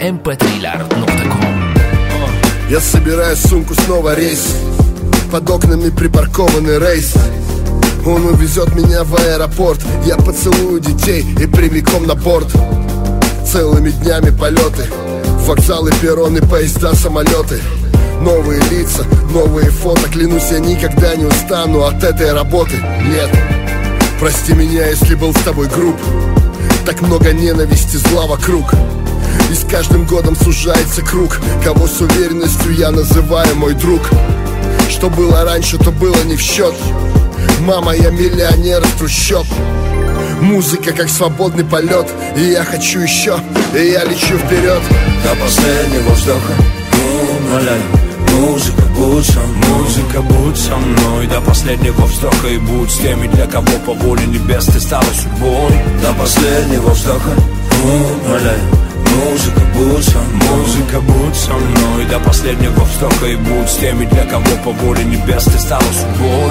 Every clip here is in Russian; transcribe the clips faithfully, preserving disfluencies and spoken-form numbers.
эм пэ три точка ком. Я собираю сумку, снова рейс. Под окнами припаркованный рейс. Он увезет меня в аэропорт. Я поцелую детей и прямиком на борт. Целыми днями полеты, вокзалы, перроны, поезда, самолеты. Новые лица, новые фото. Клянусь, я никогда не устану от этой работы. Нет, прости меня, если был с тобой груб. Так много ненависти, зла вокруг. И с каждым годом сужается круг. Кого с уверенностью я называю мой друг. Что было раньше, то было не в счет. Мама, я миллионер из трущоб. Музыка как свободный полет. И я хочу еще, и я лечу вперед. До последнего вздоха, умоляю. Музыка, будь со мной, музыка, будь со мной. До последнего вздоха и будь с теми, для кого по воле небес ты стала судьбой. До последнего вздоха, умоляю. Музыка, будь со мной, музыка, будь со мной. До последнего вздоха и будь с теми, для кого по воле небес ты стала судьбой.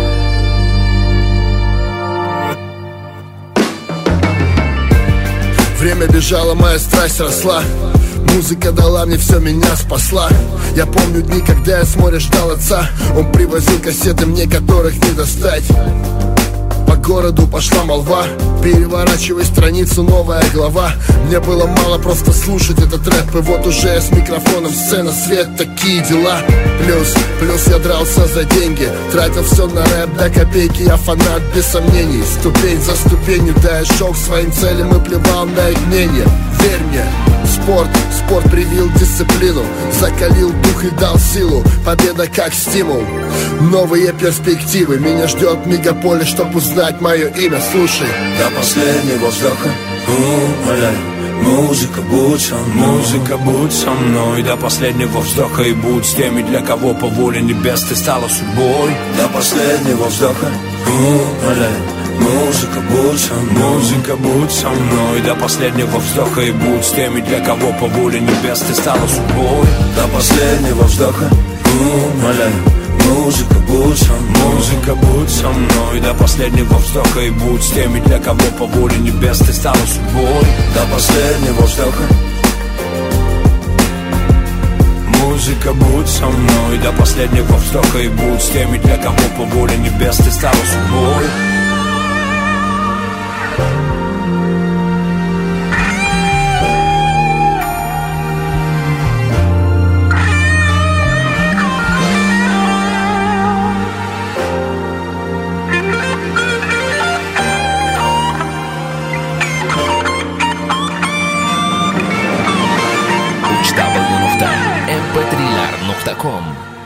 Время бежало, моя страсть росла. Музыка дала мне все, меня спасла. Я помню дни, когда я с моря ждал отца. Он привозил кассеты мне, которых не достать. По городу пошла молва. Переворачивай страницу, новая глава. Мне было мало просто слушать этот рэп. И вот уже я с микрофоном, сцена, свет, такие дела. Плюс, плюс я дрался за деньги. Тратил все на рэп до копейки. Я фанат без сомнений. Ступень за ступенью, да я шел к своим целям и плевал на их мнение. Верь мне, спорт, спорт привил дисциплину. Закалил дух и дал силу. Победа как стимул. Новые перспективы. Меня ждет мегаполис, чтоб узнать мое имя. Слушай. До последнего вздоха, умоляю. Музыка, будь со мной, музыка, будь со мной. До последнего вздоха и будь с теми, для кого по воле небес ты стала судьбой. До последнего вздоха, умоляю. Музыка, будь со мной, музыка, будь со мной. До последнего вздоха и будь с теми, для кого по воле небес ты стала судьбой. До последнего вздоха, умоляю. Музыка, будь со мной, музыка, будь со мной. До последнего вздоха и будь с теми, для кого по воле небес ты стала судьбой. До последнего вздоха. Музыка, будь со мной. До последнего вздоха и будь с теми, для кого по воле небес ты стала судьбой. дабл ю точка эм пэ три точка ком